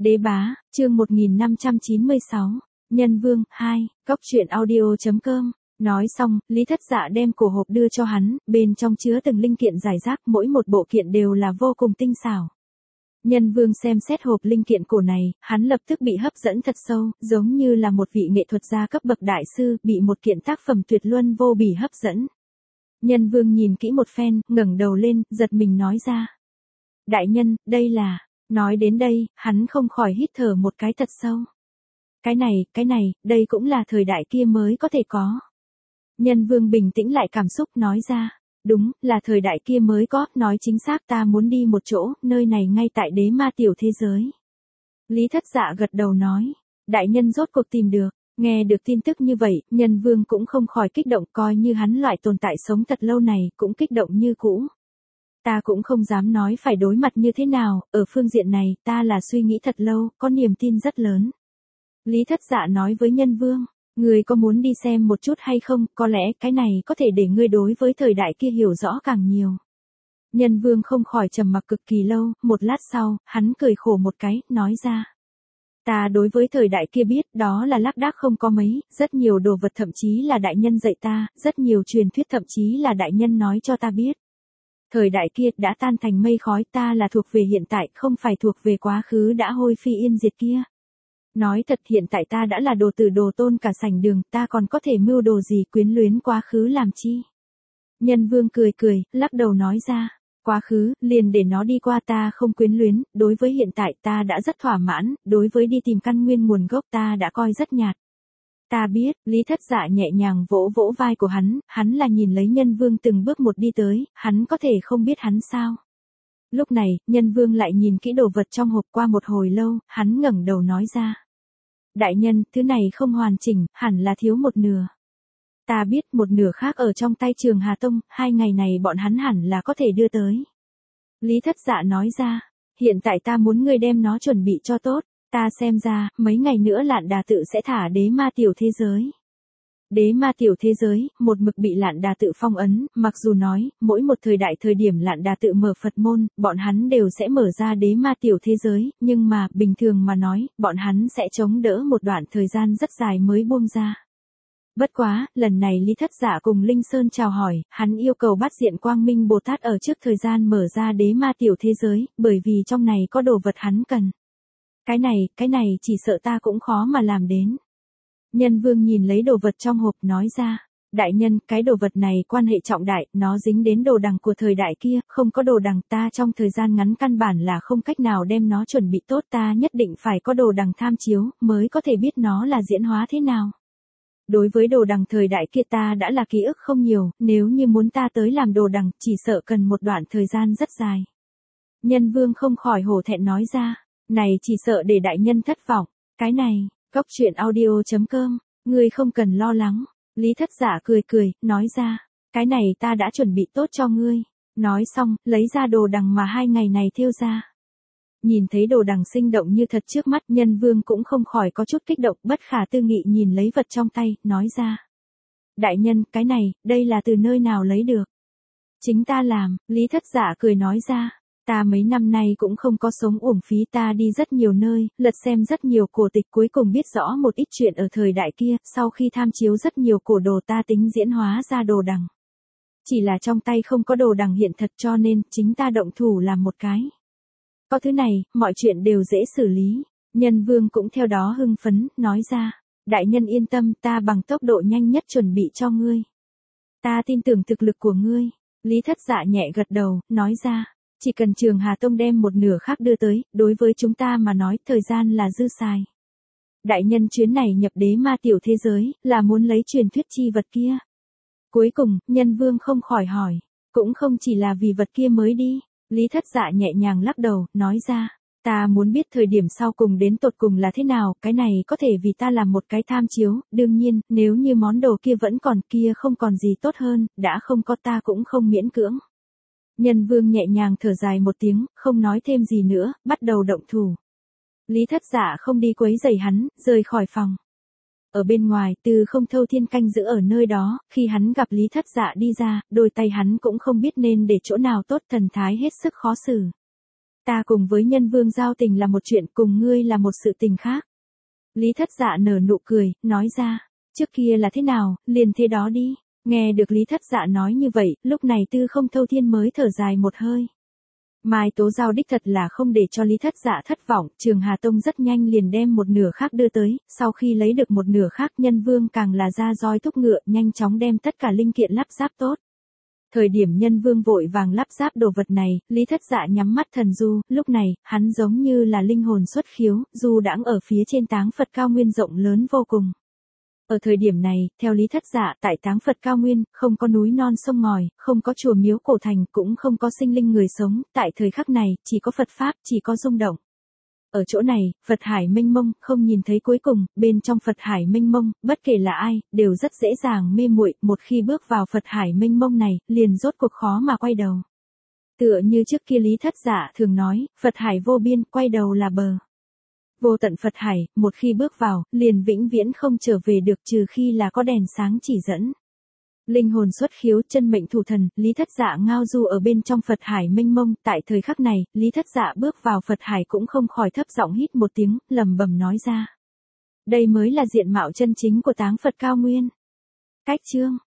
Đế bá, chương 1596, Nhân Vương, 2, Cóc truyện audio.com. Nói xong, Lý Thất Dạ đem cổ hộp đưa cho hắn, bên trong chứa từng linh kiện rải rác, mỗi một bộ kiện đều là vô cùng tinh xảo. Nhân Vương xem xét hộp linh kiện cổ này, hắn lập tức bị hấp dẫn thật sâu, giống như là một vị nghệ thuật gia cấp bậc đại sư, bị một kiện tác phẩm tuyệt luân vô bỉ hấp dẫn. Nhân Vương nhìn kỹ một phen, ngẩng đầu lên, giật mình nói ra. Đại nhân, đây là... Nói đến đây, hắn không khỏi hít thở một cái thật sâu. Cái này, đây cũng là thời đại kia mới có thể có. Nhân Vương bình tĩnh lại cảm xúc nói ra. Đúng, là thời đại kia mới có, nói chính xác ta muốn đi một chỗ, nơi này ngay tại đế ma tiểu thế giới. Lý Thất Dạ gật đầu nói. Đại nhân rốt cuộc tìm được. Nghe được tin tức như vậy, Nhân Vương cũng không khỏi kích động, coi như hắn loại tồn tại sống thật lâu này, cũng kích động như cũ. Ta cũng không dám nói phải đối mặt như thế nào, ở phương diện này, ta là suy nghĩ thật lâu, có niềm tin rất lớn. Lý Thất Dạ nói với Nhân Vương, ngươi có muốn đi xem một chút hay không, có lẽ cái này có thể để ngươi đối với thời đại kia hiểu rõ càng nhiều. Nhân Vương không khỏi trầm mặc cực kỳ lâu, một lát sau, hắn cười khổ một cái, nói ra. Ta đối với thời đại kia biết, đó là lác đác không có mấy, rất nhiều đồ vật thậm chí là đại nhân dạy ta, rất nhiều truyền thuyết thậm chí là đại nhân nói cho ta biết. Thời đại kia đã tan thành mây khói, ta là thuộc về hiện tại, không phải thuộc về quá khứ đã hôi phi yên diệt kia. Nói thật hiện tại ta đã là đồ tử đồ tôn cả sảnh đường, ta còn có thể mưu đồ gì quyến luyến quá khứ làm chi. Nhân Vương cười cười, lắc đầu nói ra, quá khứ, liền để nó đi qua ta không quyến luyến, đối với hiện tại ta đã rất thỏa mãn, đối với đi tìm căn nguyên nguồn gốc ta đã coi rất nhạt. Ta biết, Lý Thất Dạ nhẹ nhàng vỗ vỗ vai của hắn là nhìn lấy Nhân Vương từng bước một đi tới, hắn có thể không biết hắn sao. Lúc này, Nhân Vương lại nhìn kỹ đồ vật trong hộp qua một hồi lâu, hắn ngẩng đầu nói ra. Đại nhân, thứ này không hoàn chỉnh, hẳn là thiếu một nửa. Ta biết một nửa khác ở trong tay Trường Hà Tông, 2 ngày này bọn hắn hẳn là có thể đưa tới. Lý Thất Dạ nói ra, hiện tại ta muốn ngươi đem nó chuẩn bị cho tốt. Ta xem ra, mấy ngày nữa Lạn Đà Tự sẽ thả đế ma tiểu thế giới. Đế ma tiểu thế giới, một mực bị Lạn Đà Tự phong ấn, mặc dù nói, mỗi một thời đại thời điểm Lạn Đà Tự mở Phật môn, bọn hắn đều sẽ mở ra đế ma tiểu thế giới, nhưng mà, bình thường mà nói, bọn hắn sẽ chống đỡ một đoạn thời gian rất dài mới buông ra. Bất quá, lần này Lý Thất Dạ cùng Linh Sơn chào hỏi, hắn yêu cầu Bát Diện Quang Minh Bồ Tát ở trước thời gian mở ra đế ma tiểu thế giới, bởi vì trong này có đồ vật hắn cần. Cái này chỉ sợ ta cũng khó mà làm đến. Nhân Vương nhìn lấy đồ vật trong hộp nói ra. Đại nhân, cái đồ vật này quan hệ trọng đại, nó dính đến đồ đằng của thời đại kia, không có đồ đằng ta trong thời gian ngắn căn bản là không cách nào đem nó chuẩn bị tốt, ta nhất định phải có đồ đằng tham chiếu, mới có thể biết nó là diễn hóa thế nào. Đối với đồ đằng thời đại kia ta đã là ký ức không nhiều, nếu như muốn ta tới làm đồ đằng, chỉ sợ cần một đoạn thời gian rất dài. Nhân Vương không khỏi hổ thẹn nói ra. Này chỉ sợ để đại nhân thất vọng, cái này, Cóc truyện audio.com, ngươi không cần lo lắng. Lý Thất Dạ cười cười, nói ra, cái này ta đã chuẩn bị tốt cho ngươi. Nói xong, lấy ra đồ đằng mà 2 ngày này thêu ra. Nhìn thấy đồ đằng sinh động như thật trước mắt, Nhân Vương cũng không khỏi có chút kích động, bất khả tư nghị nhìn lấy vật trong tay, nói ra. Đại nhân, cái này, đây là từ nơi nào lấy được? Chính ta làm, Lý Thất Dạ cười nói ra. Ta mấy năm nay cũng không có sống uổng phí, ta đi rất nhiều nơi, lật xem rất nhiều cổ tịch, cuối cùng biết rõ một ít chuyện ở thời đại kia, sau khi tham chiếu rất nhiều cổ đồ ta tính diễn hóa ra đồ đằng. Chỉ là trong tay không có đồ đằng hiện thật cho nên, chính ta động thủ làm một cái. Có thứ này, mọi chuyện đều dễ xử lý. Nhân Vương cũng theo đó hưng phấn, nói ra, đại nhân yên tâm, ta bằng tốc độ nhanh nhất chuẩn bị cho ngươi. Ta tin tưởng thực lực của ngươi. Lý Thất Dạ nhẹ gật đầu, nói ra. Chỉ cần Trường Hà Tông đem một nửa khác đưa tới, đối với chúng ta mà nói, thời gian là dư xài. Đại nhân chuyến này nhập đế ma tiểu thế giới, là muốn lấy truyền thuyết chi vật kia. Cuối cùng, Nhân Vương không khỏi hỏi, cũng không chỉ là vì vật kia mới đi. Lý Thất Dạ nhẹ nhàng lắc đầu, nói ra, ta muốn biết thời điểm sau cùng đến tột cùng là thế nào, cái này có thể vì ta làm một cái tham chiếu, đương nhiên, nếu như món đồ kia vẫn còn kia không còn gì tốt hơn, đã không có ta cũng không miễn cưỡng. Nhân Vương nhẹ nhàng thở dài một tiếng, không nói thêm gì nữa, bắt đầu động thủ. Lý Thất Dạ không đi quấy rầy hắn, rời khỏi phòng. Ở bên ngoài, Từ Không Thâu Thiên canh giữ ở nơi đó, khi hắn gặp Lý Thất Dạ đi ra, đôi tay hắn cũng không biết nên để chỗ nào tốt, thần thái hết sức khó xử. Ta cùng với Nhân Vương giao tình là một chuyện, cùng ngươi là một sự tình khác. Lý Thất Dạ nở nụ cười, nói ra, trước kia là thế nào, liền thế đó đi. Nghe được Lý Thất Dạ nói như vậy, lúc này Tư Không Thâu Thiên mới thở dài một hơi. Mai Tố Giao đích thật là không để cho Lý Thất Dạ thất vọng, Trường Hà Tông rất nhanh liền đem một nửa khác đưa tới, sau khi lấy được một nửa khác Nhân Vương càng là ra roi thúc ngựa, nhanh chóng đem tất cả linh kiện lắp ráp tốt. Thời điểm Nhân Vương vội vàng lắp ráp đồ vật này, Lý Thất Dạ nhắm mắt thần du, lúc này, hắn giống như là linh hồn xuất khiếu, du đãng ở phía trên Táng Phật cao nguyên rộng lớn vô cùng. Ở thời điểm này, theo Lý Thất Dạ, tại Táng Phật cao nguyên, không có núi non sông ngòi, không có chùa miếu cổ thành, cũng không có sinh linh người sống, tại thời khắc này, chỉ có Phật Pháp, chỉ có rung động. Ở chỗ này, Phật hải mênh mông, không nhìn thấy cuối cùng, bên trong Phật hải mênh mông, bất kể là ai, đều rất dễ dàng mê muội, một khi bước vào Phật hải mênh mông này, liền rốt cuộc khó mà quay đầu. Tựa như trước kia Lý Thất Dạ thường nói, Phật hải vô biên, quay đầu là bờ. Vô tận Phật hải, một khi bước vào, liền vĩnh viễn không trở về được trừ khi là có đèn sáng chỉ dẫn. Linh hồn xuất khiếu, chân mệnh thủ thần, Lý Thất Dạ ngao du ở bên trong Phật hải mênh mông, tại thời khắc này, Lý Thất Dạ bước vào Phật hải cũng không khỏi thấp giọng hít một tiếng, lẩm bẩm nói ra. Đây mới là diện mạo chân chính của Táng Phật cao nguyên. Cách chương